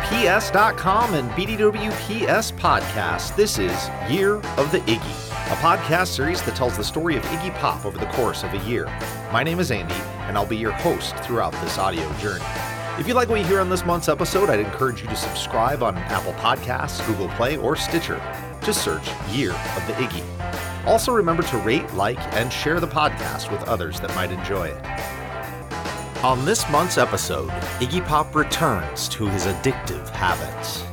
BDWPS.com and BDWPS Podcast. This is Year of the Iggy, a podcast series that tells the story of Iggy Pop over the course of a year. My name is Andy, and I'll be your host throughout this audio journey. If you like what you hear on this month's episode, I'd encourage you to subscribe on Apple Podcasts, Google Play, or Stitcher. Just search Year of the Iggy. Also remember to rate, like, and share the podcast with others that might enjoy it. On this month's episode, Iggy Pop returns to his addictive habits.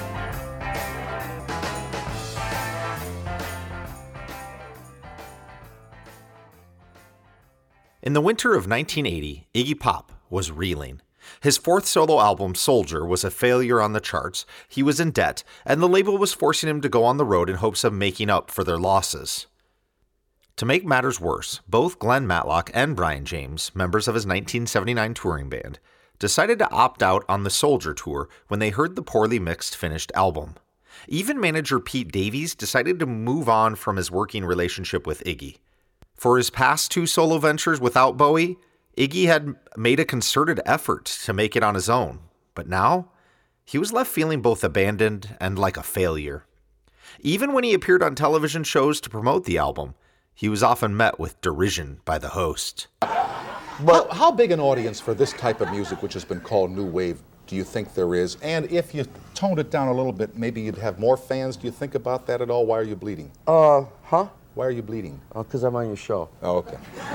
In the winter of 1980, Iggy Pop was reeling. His fourth solo album, Soldier, was a failure on the charts, he was in debt, and the label was forcing him to go on the road in hopes of making up for their losses. To make matters worse, both Glenn Matlock and Brian James, members of his 1979 touring band, decided to opt out on the Soldier tour when they heard the poorly mixed finished album. Even manager Pete Davies decided to move on from his working relationship with Iggy. For his past two solo ventures without Bowie, Iggy had made a concerted effort to make it on his own, but now he was left feeling both abandoned and like a failure. Even when he appeared on television shows to promote the album, he was often met with derision by the host. But how big an audience for this type of music, which has been called New Wave, do you think there is? And if you toned it down a little bit, maybe you'd have more fans. Do you think about that at all? Why are you bleeding? Why are you bleeding? Because I'm on your show. Oh, okay.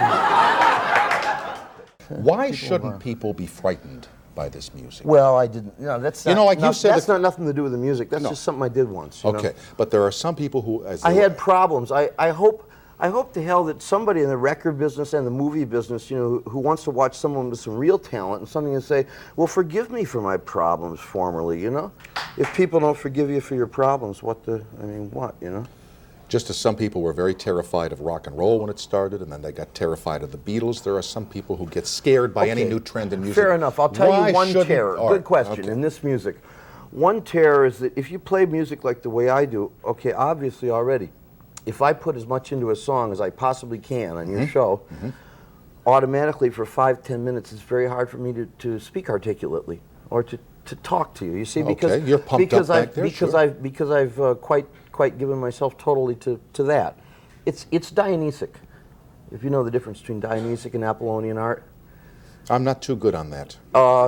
Why shouldn't people be frightened by this music? Well, I didn't. No, that's not. You know, like you said, that's not nothing to do with the music. That's just something I did once. You know? But there are some people who, I had problems. I hope to hell that somebody in the record business and the movie business, you know, who wants to watch someone with some real talent and something to say, well, forgive me for my problems formerly, you know? If people don't forgive you for your problems, what, you know? Just as some people were very terrified of rock and roll when it started, and then they got terrified of the Beatles, there are some people who get scared by any new trend in music. Fair enough. I'll tell you one terror. Good question. In this music, one terror is that if you play music like the way I do, okay, obviously already, if I put as much into a song as I possibly can on your show, automatically for 5-10 minutes, it's very hard for me to speak articulately or to talk to you. You see, because you're pumped up back there, because I've quite given myself totally to that. It's Dionysic. If you know the difference between Dionysic and Apollonian art. I'm not too good on that.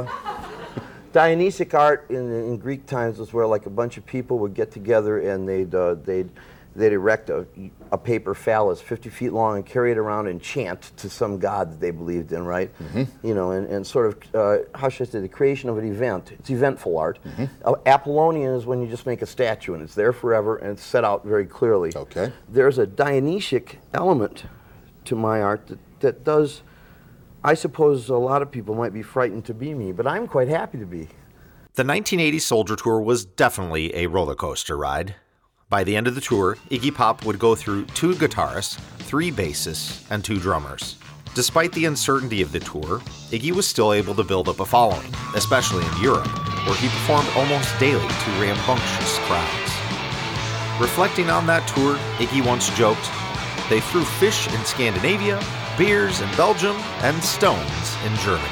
Dionysic art in Greek times was where like a bunch of people would get together and they'd erect a paper phallus 50 feet long and carry it around and chant to some god that they believed in, right? You know, and sort of, how should I say, the creation of an event. It's eventful art. Apollonian is when you just make a statue and it's there forever and it's set out very clearly. Okay. There's a Dionysic element to my art that does, I suppose a lot of people might be frightened to be me, but I'm quite happy to be. The 1980 Soldier Tour was definitely a roller coaster ride. By the end of the tour, Iggy Pop would go through 2 guitarists, 3 bassists, and 2 drummers. Despite the uncertainty of the tour, Iggy was still able to build up a following, especially in Europe, where he performed almost daily to rambunctious crowds. Reflecting on that tour, Iggy once joked, "They threw fish in Scandinavia, beers in Belgium, and stones in Germany."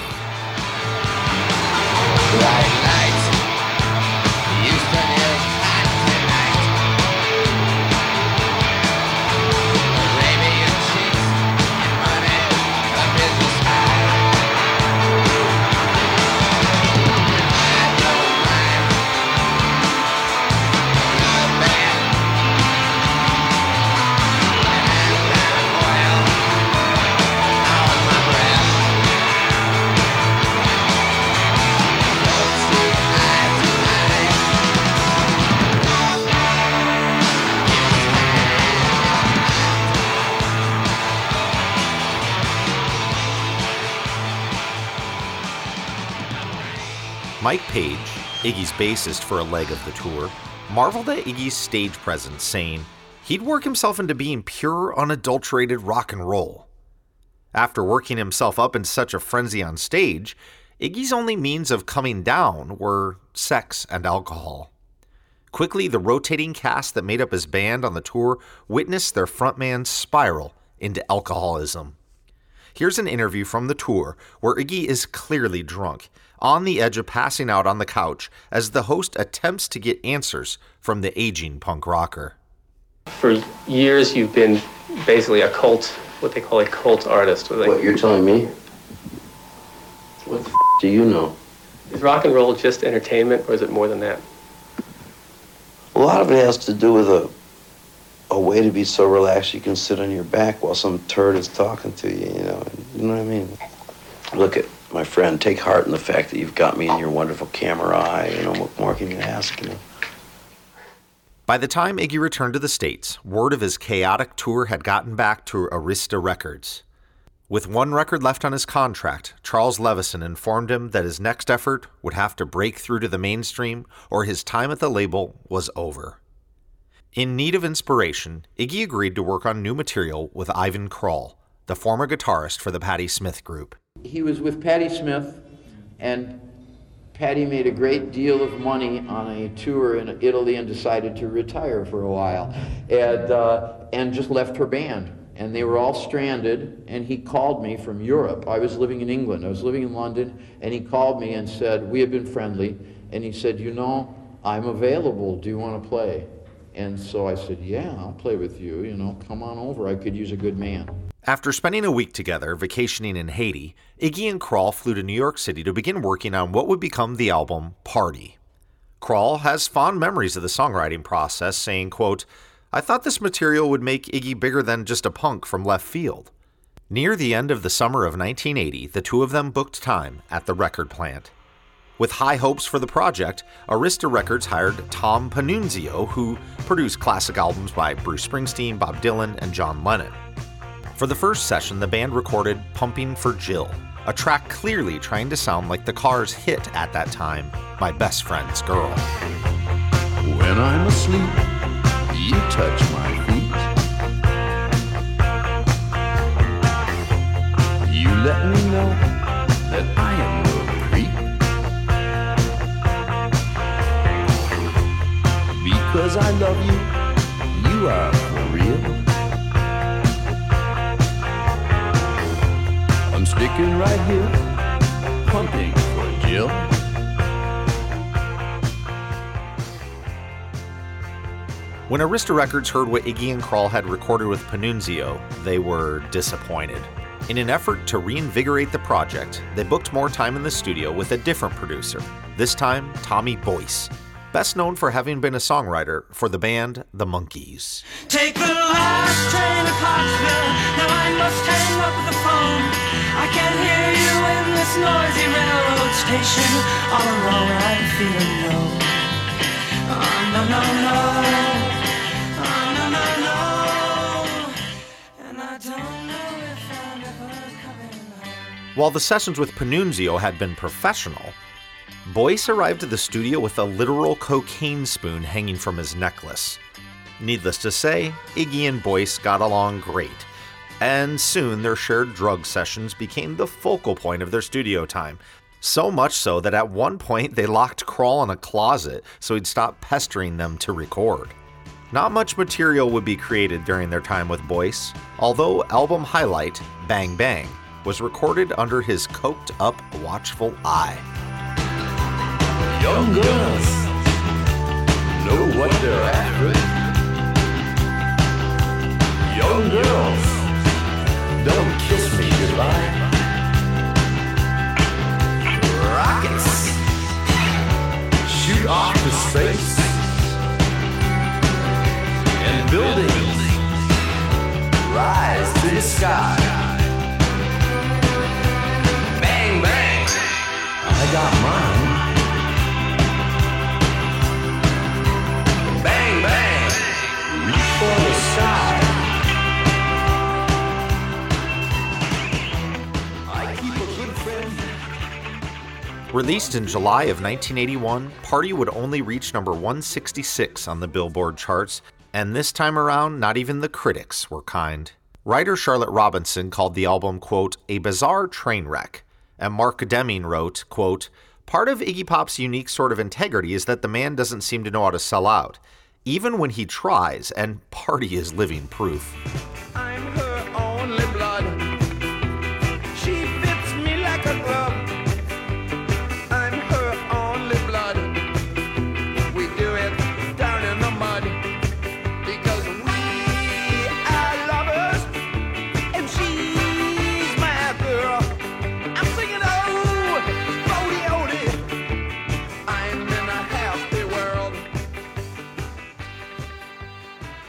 Mike Page, Iggy's bassist for a leg of the tour, marveled at Iggy's stage presence, saying he'd work himself into being pure, unadulterated rock and roll. After working himself up in such a frenzy on stage, Iggy's only means of coming down were sex and alcohol. Quickly, the rotating cast that made up his band on the tour witnessed their frontman spiral into alcoholism. Here's an interview from the tour where Iggy is clearly drunk, on the edge of passing out on the couch as the host attempts to get answers from the aging punk rocker. For years, you've been basically a cult, what they call a cult artist. What, you're telling me? What the do you know? Is rock and roll just entertainment, or is it more than that? A lot of it has to do with a way to be so relaxed you can sit on your back while some turd is talking to you, you know what I mean? Look at my friend, take heart in the fact that you've got me in your wonderful camera eye, you know, what more can you ask, you know? By the time Iggy returned to the States, word of his chaotic tour had gotten back to Arista Records. With one record left on his contract, Charles Levison informed him that his next effort would have to break through to the mainstream or his time at the label was over. In need of inspiration, Iggy agreed to work on new material with Ivan Krall, the former guitarist for the Patti Smith Group. He was with Patti Smith, and Patti made a great deal of money on a tour in Italy and decided to retire for a while, and just left her band. And they were all stranded, and he called me from Europe. I was living in England. I was living in London, and he called me and said, we had been friendly, and he said, you know, I'm available. Do you want to play? And so I said, yeah, I'll play with you. You know, come on over. I could use a good man. After spending a week together vacationing in Haiti, Iggy and Krall flew to New York City to begin working on what would become the album Party. Krall has fond memories of the songwriting process, saying, quote, I thought this material would make Iggy bigger than just a punk from left field. Near the end of the summer of 1980, the two of them booked time at the record plant. With high hopes for the project, Arista Records hired Tom Pannunzio, who produced classic albums by Bruce Springsteen, Bob Dylan, and John Lennon. For the first session, the band recorded Pumping for Jill, a track clearly trying to sound like the Cars' hit at that time, My Best Friend's Girl. When I'm asleep, you touch my feet. You let me know that I am no creep. Because I love you, you are for real. I'm sticking right here, pumping for Jill. When Arista Records heard what Iggy and Krall had recorded with Pannunzio, they were disappointed. In an effort to reinvigorate the project, they booked more time in the studio with a different producer, this time Tommy Boyce, best known for having been a songwriter for the band The Monkees. Take the last train to Clarksville, now I must hang up the phone. I can't hear you in this noisy railroad station. All alone I'm feeling low. Oh, no, no, no. Oh, no, no, no. And I don't know if I'm ever coming home. While the sessions with Pannunzio had been professional, Boyce arrived at the studio with a literal cocaine spoon hanging from his necklace. Needless to say, Iggy and Boyce got along great, and soon their shared drug sessions became the focal point of their studio time. So much so that at one point they locked Krall in a closet so he'd stop pestering them to record. Not much material would be created during their time with Boyce, although album highlight, Bang Bang, was recorded under his coked-up, watchful eye. Young girls know what they're after. Young girls, don't kiss me goodbye. Rockets shoot off to space, and buildings rise to the sky. Bang, bang, I got mine. Bang, bang, reach for the sky. Released in July of 1981, Party would only reach number 166 on the Billboard charts, and this time around, not even the critics were kind. Writer Charlotte Robinson called the album, quote, a bizarre train wreck, and Mark Deming wrote, quote, part of Iggy Pop's unique sort of integrity is that the man doesn't seem to know how to sell out, even when he tries, and Party is living proof. I'm her only blood. She fits me like a glove.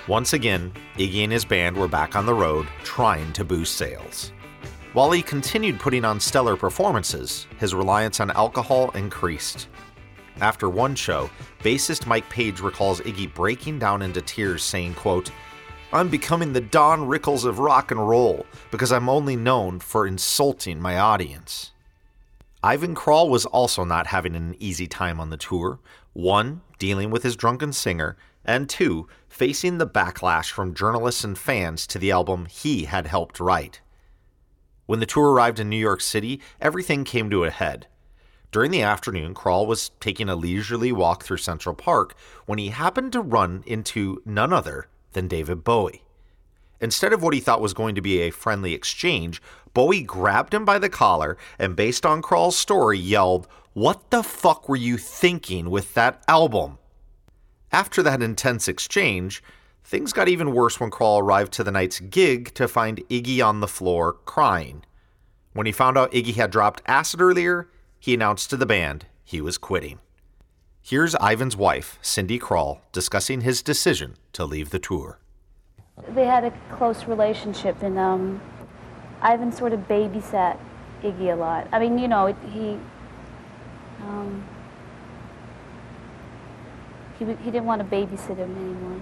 Once again, Iggy and his band were back on the road, trying to boost sales. While he continued putting on stellar performances, his reliance on alcohol increased. After one show, bassist Mike Page recalls Iggy breaking down into tears saying, quote, "I'm becoming the Don Rickles of rock and roll because I'm only known for insulting my audience." Ivan Krall was also not having an easy time on the tour. One, dealing with his drunken singer, and two, facing the backlash from journalists and fans to the album he had helped write. When the tour arrived in New York City, everything came to a head. During the afternoon, Krall was taking a leisurely walk through Central Park when he happened to run into none other than David Bowie. Instead of what he thought was going to be a friendly exchange, Bowie grabbed him by the collar and, based on Krall's story, yelled, "What the fuck were you thinking with that album?" After that intense exchange, things got even worse when Krall arrived to the night's gig to find Iggy on the floor crying. When he found out Iggy had dropped acid earlier, he announced to the band he was quitting. Here's Ivan's wife, Cindy Krall, discussing his decision to leave the tour. They had a close relationship, and Ivan sort of babysat Iggy a lot. I mean, you know, he didn't want to babysit him anymore.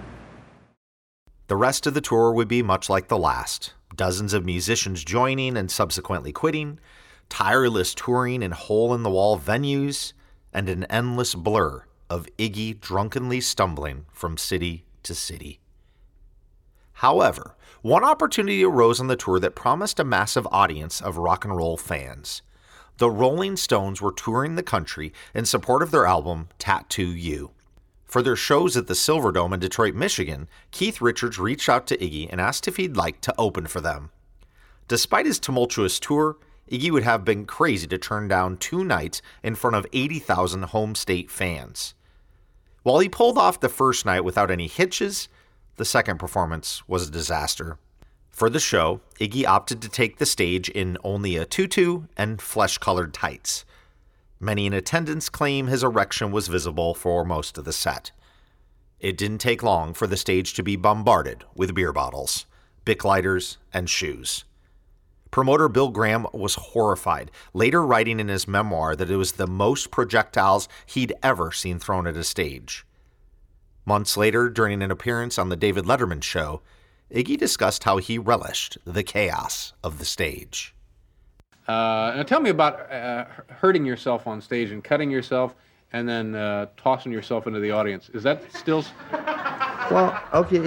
The rest of the tour would be much like the last. Dozens of musicians joining and subsequently quitting, tireless touring in hole-in-the-wall venues, and an endless blur of Iggy drunkenly stumbling from city to city. However, one opportunity arose on the tour that promised a massive audience of rock and roll fans. The Rolling Stones were touring the country in support of their album Tattoo You. For their shows at the Silverdome in Detroit, Michigan, Keith Richards reached out to Iggy and asked if he'd like to open for them. Despite his tumultuous tour, Iggy would have been crazy to turn down 2 nights in front of 80,000 home state fans. While he pulled off the first night without any hitches, the second performance was a disaster. For the show, Iggy opted to take the stage in only a tutu and flesh-colored tights. Many in attendance claim his erection was visible for most of the set. It didn't take long for the stage to be bombarded with beer bottles, Bic lighters, and shoes. Promoter Bill Graham was horrified, later writing in his memoir that it was the most projectiles he'd ever seen thrown at a stage. Months later, during an appearance on the David Letterman show, Iggy discussed how he relished the chaos of the stage. Now tell me about hurting yourself on stage and cutting yourself and then tossing yourself into the audience. Is that still... Well, okay,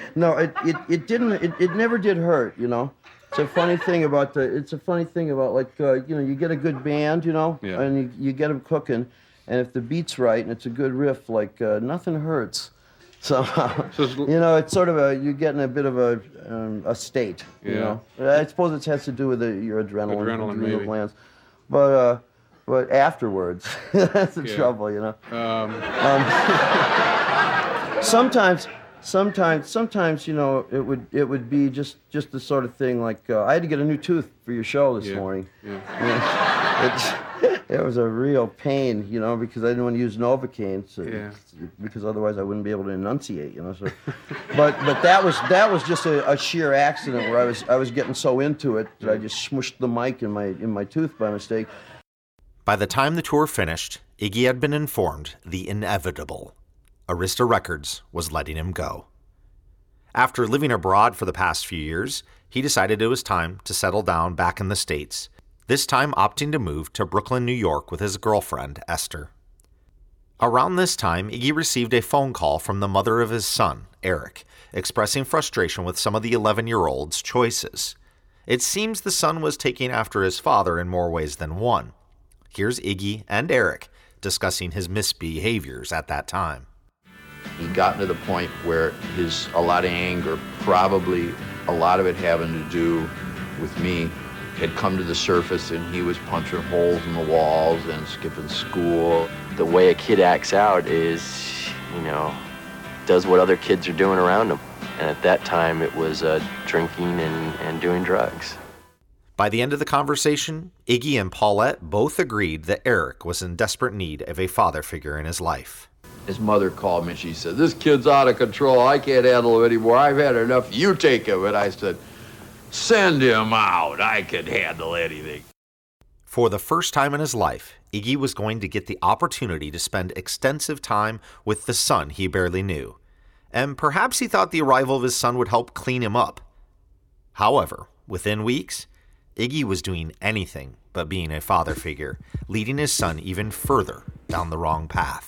it didn't, it never did hurt, you know. It's a funny thing about like, you know, you get a good band, you know, Yeah. and you get them cooking, and if the beat's right and it's a good riff, like, nothing hurts. So, you know, it's sort of you're getting a bit of a state, you Yeah. know. I suppose it has to do with your adrenaline maybe. glands. But afterwards, that's the trouble, you know. Sometimes, you know, it would be just the sort of thing like, I had to get a new tooth for your show this morning. Yeah. It was a real pain, you know, because I didn't want to use Novocaine, because otherwise I wouldn't be able to enunciate, you know. So, but that was just a sheer accident where I was getting so into it that I just smushed the mic in my tooth by mistake. By the time the tour finished, Iggy had been informed the inevitable. Arista Records was letting him go. After living abroad for the past few years, he decided it was time to settle down back in the States, this time opting to move to Brooklyn, New York with his girlfriend, Esther. Around this time, Iggy received a phone call from the mother of his son, Eric, expressing frustration with some of the 11-year-old's choices. It seems the son was taking after his father in more ways than one. Here's Iggy and Eric discussing his misbehaviors at that time. He got to the point where a lot of anger, probably a lot of it having to do with me, had come to the surface, and he was punching holes in the walls and skipping school. The way a kid acts out is, you know, does what other kids are doing around him. And at that time, it was drinking and doing drugs. By the end of the conversation, Iggy and Paulette both agreed that Eric was in desperate need of a father figure in his life. His mother called me and she said, "This kid's out of control. I can't handle him anymore. I've had enough. You take him." And I said, "Send him out. I can handle anything." For the first time in his life, Iggy was going to get the opportunity to spend extensive time with the son he barely knew. And perhaps he thought the arrival of his son would help clean him up. However, within weeks, Iggy was doing anything but being a father figure, leading his son even further down the wrong path.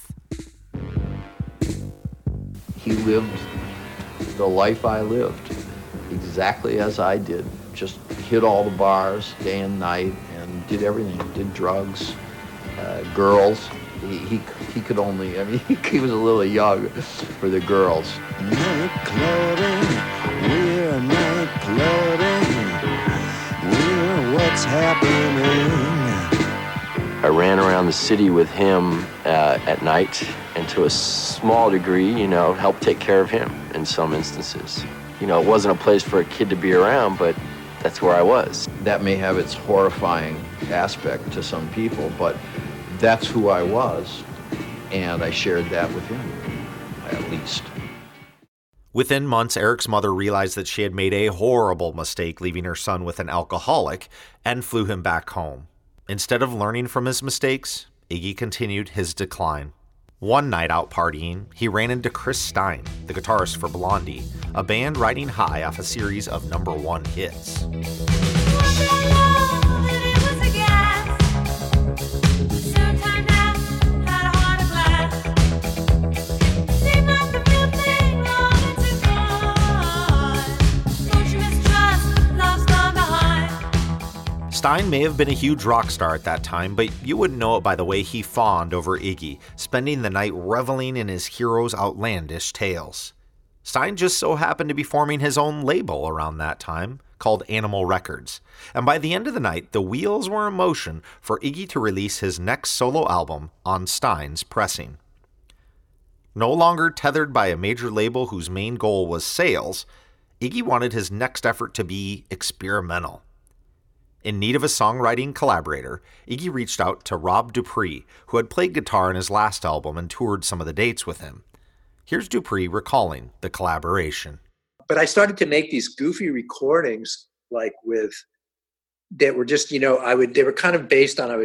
He lived the life I lived, exactly as I did. Just hit all the bars day and night and did everything. Did drugs, girls. He could only, I mean, he was a little young for the girls. Night clothing, we're night clothing, we're what's happening. I ran around the city with him at night, and to a small degree, helped take care of him in some instances. It wasn't a place for a kid to be around, but that's where I was. That may have its horrifying aspect to some people, but that's who I was, and I shared that with him, at least. Within months, Eric's mother realized that she had made a horrible mistake leaving her son with an alcoholic and flew him back home. Instead of learning from his mistakes, Iggy continued his decline. One night out partying, he ran into Chris Stein, the guitarist for Blondie, a band riding high off a series of #1 hits. Stein may have been a huge rock star at that time, but you wouldn't know it by the way he fawned over Iggy, spending the night reveling in his hero's outlandish tales. Stein just so happened to be forming his own label around that time, called Animal Records, and by the end of the night, the wheels were in motion for Iggy to release his next solo album on Stein's pressing. No longer tethered by a major label whose main goal was sales, Iggy wanted his next effort to be experimental. In need of a songwriting collaborator, Iggy reached out to Rob Dupree, who had played guitar in his last album and toured some of the dates with him. Here's Dupree recalling the collaboration. But I started to make these goofy recordings, like that were just, they were kind of based on,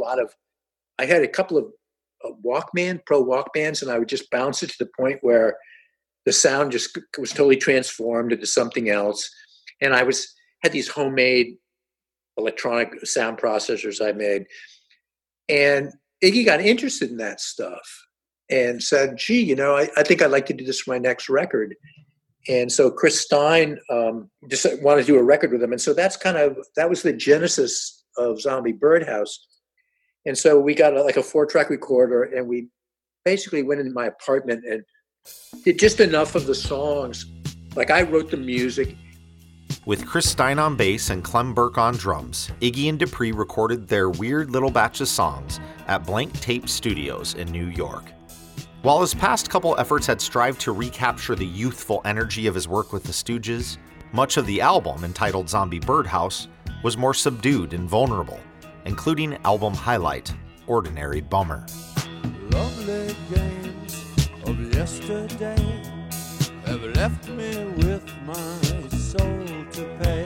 I had a couple of Pro Walkmans, and I would just bounce it to the point where the sound just was totally transformed into something else. And I had these homemade electronic sound processors I made. And Iggy got interested in that stuff and said, "Gee, I think I'd like to do this for my next record." And so Chris Stein just wanted to do a record with him. And so that was the genesis of Zombie Birdhouse. And so we got a 4-track recorder, and we basically went into my apartment and did just enough of the songs. Like, I wrote the music. With Chris Stein on bass and Clem Burke on drums, Iggy and Dupree recorded their weird little batch of songs at Blank Tape Studios in New York. While his past couple efforts had strived to recapture the youthful energy of his work with the Stooges, much of the album, entitled Zombie Birdhouse, was more subdued and vulnerable, including album highlight, Ordinary Bummer. Lovely games of yesterday have left me with my soul to pay.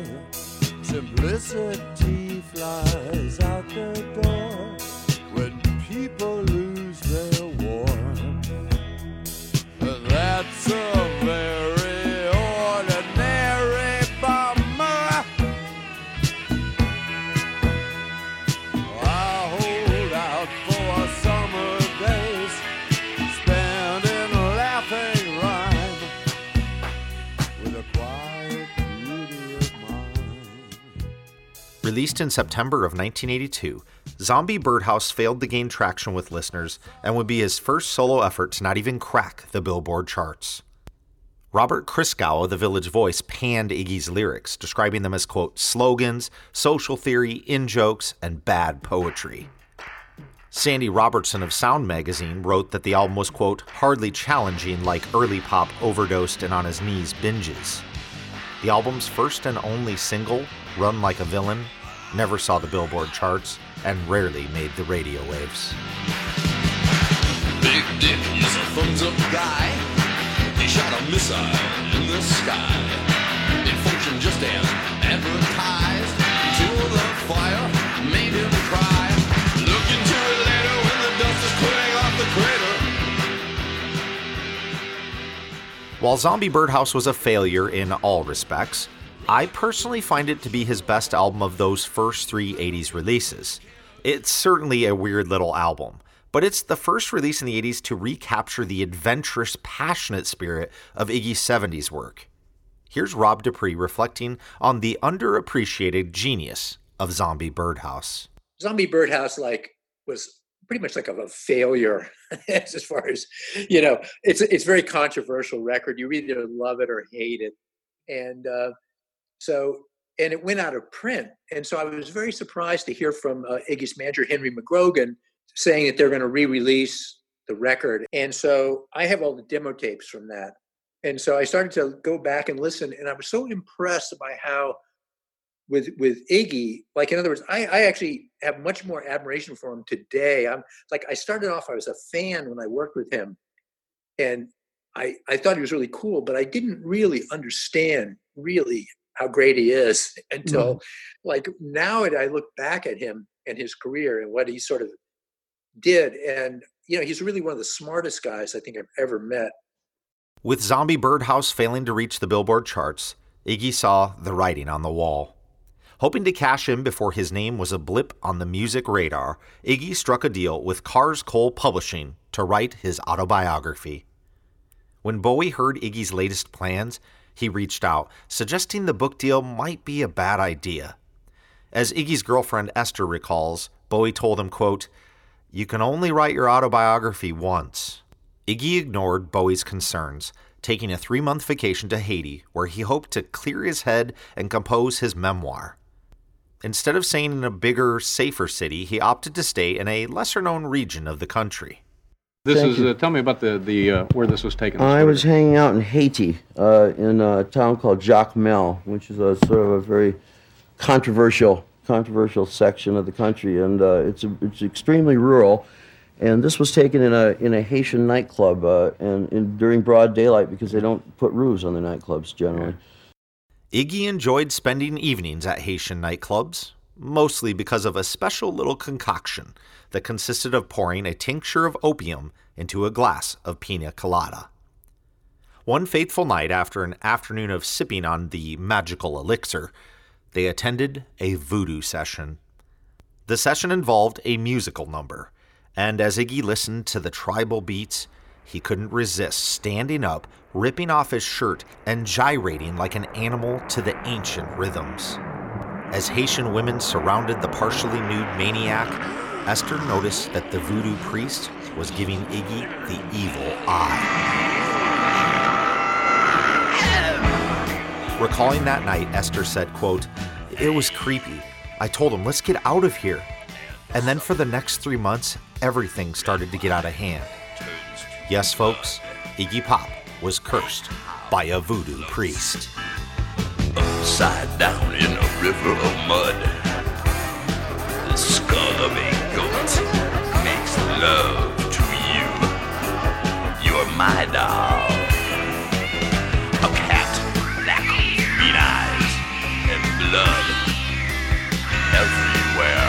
Simplicity flies out the door when people lose their warmth. That's a very ordinary bummer. I hold out for summer days, spending laughing rhyme with a quiet beauty of mine. Released in September of 1982, Zombie Birdhouse failed to gain traction with listeners and would be his first solo effort to not even crack the Billboard charts. Robert Christgau of The Village Voice panned Iggy's lyrics, describing them as, quote, slogans, social theory, in-jokes, and bad poetry. Sandy Robertson of Sound Magazine wrote that the album was, quote, hardly challenging like early pop overdosed and on his knees binges. The album's first and only single, Run Like a Villain, never saw the Billboard charts, and rarely made the radio waves. Big Dick is a thumbs-up guy. He shot a missile in the sky. It functioned just as advertised until the fire made him cry. Look into it later when the dust is clearing off the crater. While Zombie Birdhouse was a failure in all respects, I personally find it to be his best album of those first 3 80s releases. It's certainly a weird little album, but it's the first release in the 80s to recapture the adventurous, passionate spirit of Iggy's 70s work. Here's Rob Dupree reflecting on the underappreciated genius of Zombie Birdhouse. Zombie Birdhouse was pretty much like a failure as far as, it's a very controversial record. You either love it or hate it. And and it went out of print. And so I was very surprised to hear from Iggy's manager, Henry McGrogan, saying that they're going to re-release the record. And so I have all the demo tapes from that. And so I started to go back and listen, and I was so impressed by how with Iggy, like, in other words, I actually have much more admiration for him today. I started off, I was a fan when I worked with him, and I thought he was really cool, but I didn't really understand how great he is until now I look back at him and his career and what he sort of did. And, he's really one of the smartest guys I think I've ever met. With Zombie Birdhouse failing to reach the Billboard charts, Iggy saw the writing on the wall. Hoping to cash in before his name was a blip on the music radar, Iggy struck a deal with Cars Cole Publishing to write his autobiography. When Bowie heard Iggy's latest plans, he reached out, suggesting the book deal might be a bad idea. As Iggy's girlfriend Esther recalls, Bowie told him, quote, "You can only write your autobiography once." Iggy ignored Bowie's concerns, taking a 3-month vacation to Haiti, where he hoped to clear his head and compose his memoir. Instead of staying in a bigger, safer city, he opted to stay in a lesser-known region of the country. Tell me about the where this was taken. I was hanging out in Haiti, in a town called Jacmel, which is a sort of a very controversial section of the country, and it's extremely rural. And this was taken in a Haitian nightclub, during broad daylight, because they don't put roofs on the nightclubs generally. Iggy enjoyed spending evenings at Haitian nightclubs, mostly because of a special little concoction that consisted of pouring a tincture of opium into a glass of pina colada. One fateful night, after an afternoon of sipping on the magical elixir, they attended a voodoo session. The session involved a musical number, and as Iggy listened to the tribal beats, he couldn't resist standing up, ripping off his shirt, and gyrating like an animal to the ancient rhythms. As Haitian women surrounded the partially nude maniac, Esther noticed that the voodoo priest was giving Iggy the evil eye. Recalling that night, Esther said, quote, "It was creepy. I told him, let's get out of here. And then for the next 3 months, everything started to get out of hand." Yes, folks, Iggy Pop was cursed by a voodoo priest. Upside down in a river of mud, the skull of a goat makes love to you. You're my dog. A cat, black, green eyes, and blood everywhere.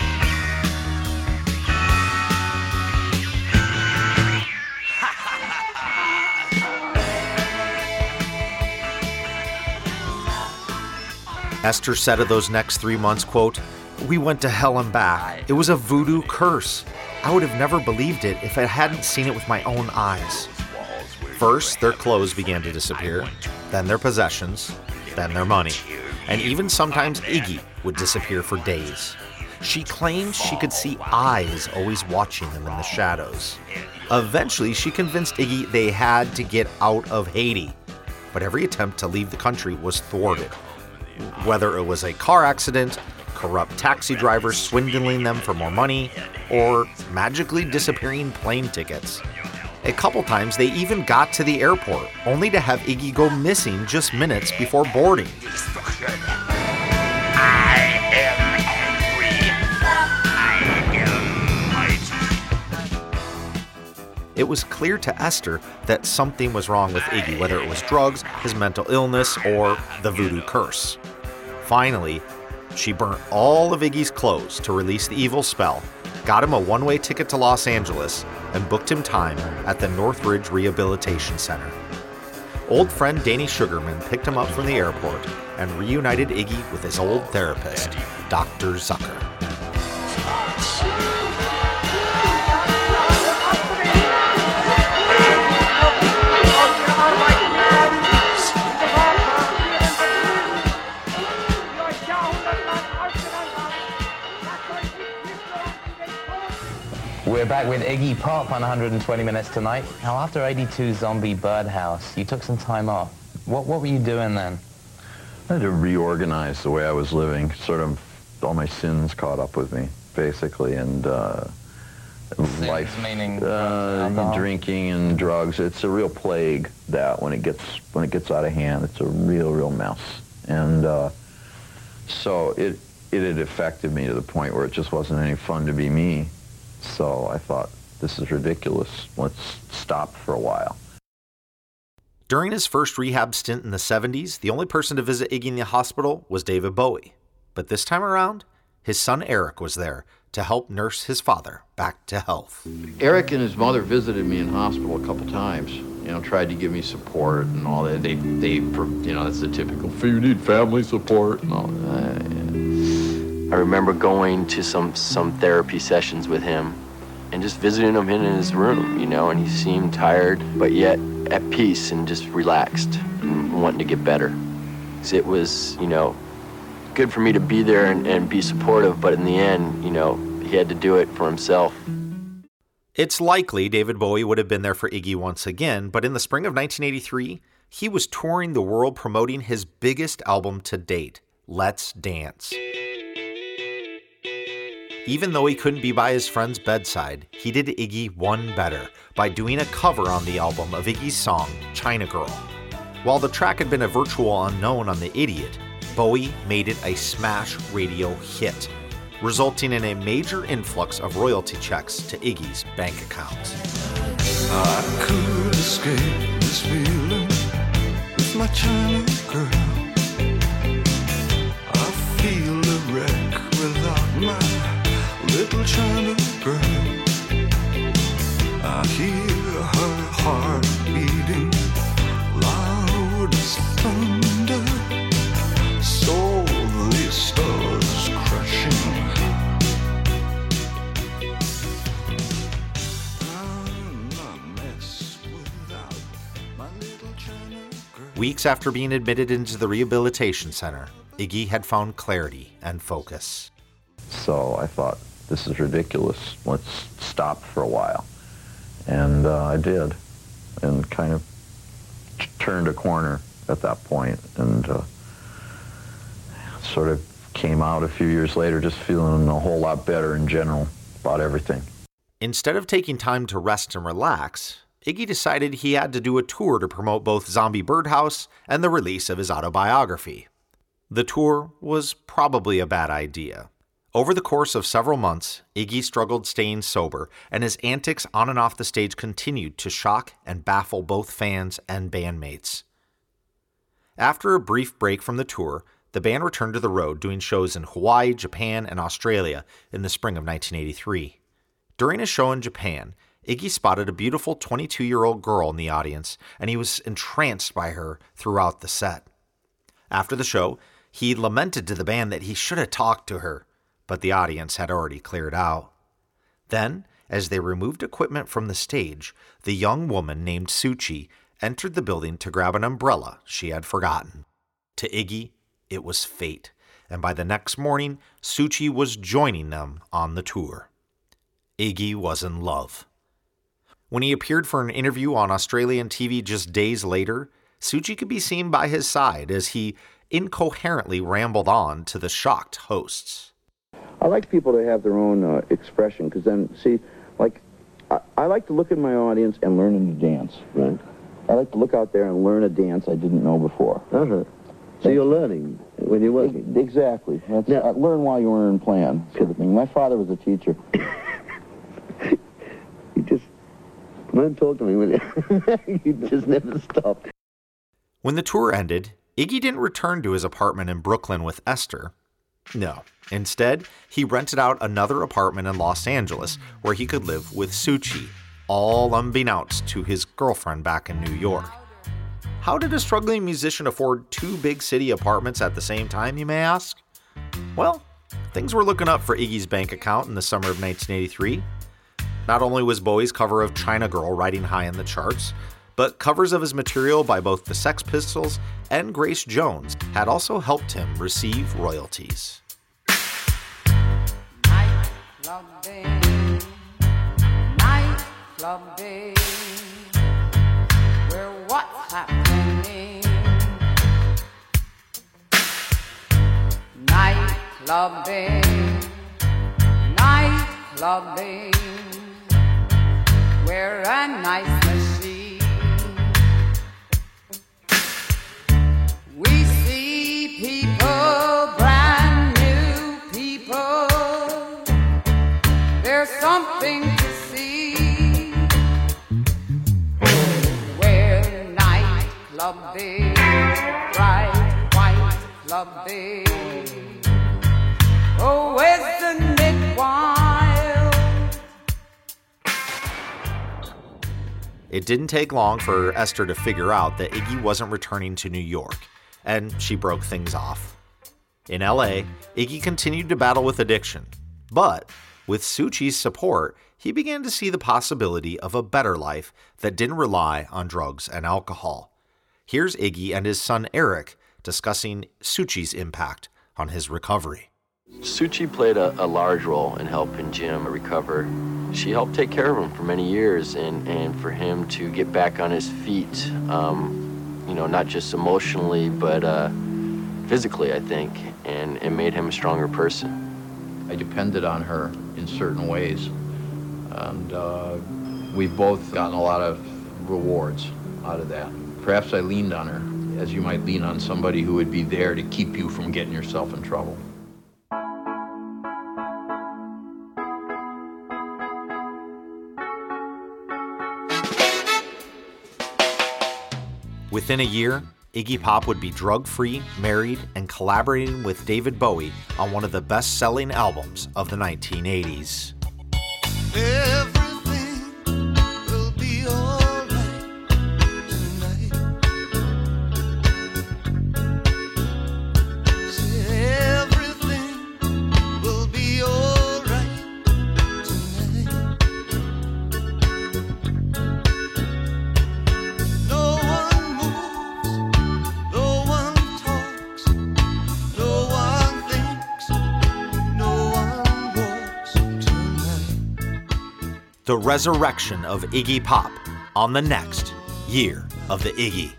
Esther said of those next 3 months, quote, "We went to hell and back. It was a voodoo curse. I would have never believed it if I hadn't seen it with my own eyes. First, their clothes began to disappear, then their possessions, then their money, and even sometimes Iggy would disappear for days. She claimed she could see eyes always watching them in the shadows. Eventually, she convinced Iggy they had to get out of Haiti, but every attempt to leave the country was thwarted. Whether it was a car accident, corrupt taxi drivers swindling them for more money, or magically disappearing plane tickets. A couple times they even got to the airport, only to have Iggy go missing just minutes before boarding. I am it was clear to Esther that something was wrong with Iggy, whether it was drugs, his mental illness, or the voodoo curse. Finally, she burnt all of Iggy's clothes to release the evil spell, got him a one-way ticket to Los Angeles, and booked him time at the Northridge Rehabilitation Center. Old friend Danny Sugarman picked him up from the airport and reunited Iggy with his old therapist, Dr. Zucker. We're back with Iggy Pop on 120 Minutes tonight. Now, after 82 Zombie Birdhouse, you took some time off. What were you doing then? I had to reorganize the way I was living. Sort of all my sins caught up with me, basically, and life, meaning drinking and drugs. It's a real plague that when it gets out of hand, it's a real mess. And so it had affected me to the point where it just wasn't any fun to be me. So I thought, this is ridiculous. Let's stop for a while. During his first rehab stint in the 70s, the only person to visit Iggy in the hospital was David Bowie. But this time around, his son Eric was there to help nurse his father back to health. Eric and his mother visited me in hospital a couple times. Tried to give me support and all that. They that's the typical, you need family support and all that. I remember going to some therapy sessions with him and just visiting him in his room, and he seemed tired, but yet at peace and just relaxed and wanting to get better. So it was, good for me to be there and be supportive, but in the end, he had to do it for himself. It's likely David Bowie would have been there for Iggy once again, but in the spring of 1983, he was touring the world promoting his biggest album to date, Let's Dance. Even though he couldn't be by his friend's bedside, he did Iggy one better by doing a cover on the album of Iggy's song, China Girl. While the track had been a virtual unknown on The Idiot, Bowie made it a smash radio hit, resulting in a major influx of royalty checks to Iggy's bank accounts. I could escape this feeling with my China girl. I feel a wreck without my little China girl. I hear her heart beating loud as thunder. So the stars crashing. Weeks after being admitted into the rehabilitation center, Iggy had found clarity and focus. So I thought, this is ridiculous. Let's stop for a while. And I did, and kind of turned a corner at that point, and sort of came out a few years later just feeling a whole lot better in general about everything. Instead of taking time to rest and relax, Iggy decided he had to do a tour to promote both Zombie Birdhouse and the release of his autobiography. The tour was probably a bad idea. Over the course of several months, Iggy struggled staying sober, and his antics on and off the stage continued to shock and baffle both fans and bandmates. After a brief break from the tour, the band returned to the road, doing shows in Hawaii, Japan, and Australia in the spring of 1983. During a show in Japan, Iggy spotted a beautiful 22-year-old girl in the audience, and he was entranced by her throughout the set. After the show, he lamented to the band that he should have talked to her, but the audience had already cleared out. Then, as they removed equipment from the stage, the young woman named Suchi entered the building to grab an umbrella she had forgotten. To Iggy, it was fate, and by the next morning, Suchi was joining them on the tour. Iggy was in love. When he appeared for an interview on Australian TV just days later, Suchi could be seen by his side as he incoherently rambled on to the shocked hosts. I like people to have their own expression, because then, see, like, I like to look at my audience and learn a new dance. Right. I like to look out there and learn a dance I didn't know before. Uh-huh. So you're learning when you're working? Exactly. That's, learn while you learn, plan, sort of thing. My father was a teacher. You just Man, talk to me, will you? You just never stop. When the tour ended, Iggy didn't return to his apartment in Brooklyn with Esther. No. Instead, he rented out another apartment in Los Angeles where he could live with Suchi, all unbeknownst to his girlfriend back in New York. How did a struggling musician afford 2 big city apartments at the same time, you may ask? Well, things were looking up for Iggy's bank account in the summer of 1983. Not only was Bowie's cover of China Girl riding high in the charts, but covers of his material by both the Sex Pistols and Grace Jones had also helped him receive royalties. Nightclubbing, nightclubbing, where what's happening? Nightclubbing, nightclubbing, where a nice machine. We see people, brand new people. There's something to see. Where night clubbing, bright white clubbing. Oh, isn't it wild? It didn't take long for Esther to figure out that Iggy wasn't returning to New York, and she broke things off. In LA, Iggy continued to battle with addiction, but with Suchi's support, he began to see the possibility of a better life that didn't rely on drugs and alcohol. Here's Iggy and his son Eric discussing Suchi's impact on his recovery. Suchi played a large role in helping Jim recover. She helped take care of him for many years, and for him to get back on his feet, not just emotionally, but physically, I think, and it made him a stronger person. I depended on her in certain ways, and we've both gotten a lot of rewards out of that. Perhaps I leaned on her, as you might lean on somebody who would be there to keep you from getting yourself in trouble. Within a year, Iggy Pop would be drug-free, married, and collaborating with David Bowie on one of the best-selling albums of the 1980s. Everything will be alright tonight. Say everything will be alright tonight. No one moves, no one talks, no one thinks, no one walks tonight. The resurrection of Iggy Pop on the next Year of the Iggy.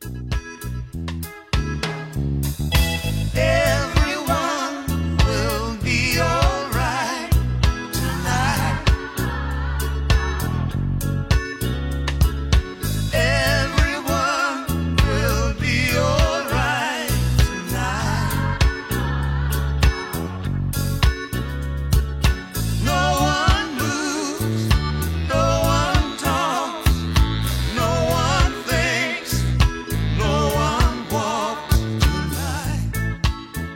Everyone will be alright tonight. Everyone will be alright tonight. No one moves, no one talks, no one thinks, no one walks tonight.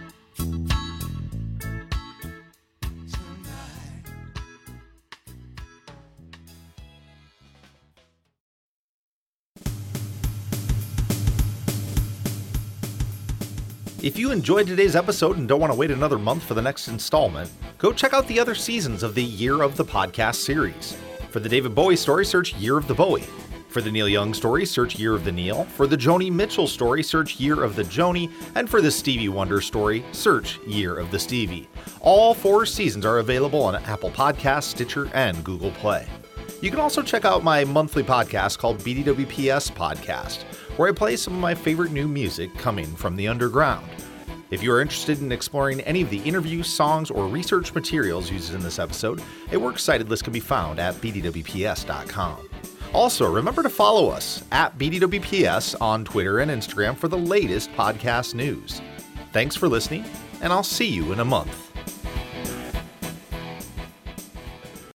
If you enjoyed today's episode and don't want to wait another month for the next installment, go check out the other seasons of the Year of the Podcast series. For the David Bowie story, search Year of the Bowie. For the Neil Young story, search Year of the Neil. For the Joni Mitchell story, search Year of the Joni. And for the Stevie Wonder story, search Year of the Stevie. All 4 seasons are available on Apple Podcasts, Stitcher, and Google Play. You can also check out my monthly podcast called BDWPS Podcast, where I play some of my favorite new music coming from the underground. If you are interested in exploring any of the interviews, songs, or research materials used in this episode, a works cited list can be found at bdwps.com. Also, remember to follow us at BDWPS on Twitter and Instagram for the latest podcast news. Thanks for listening, and I'll see you in a month.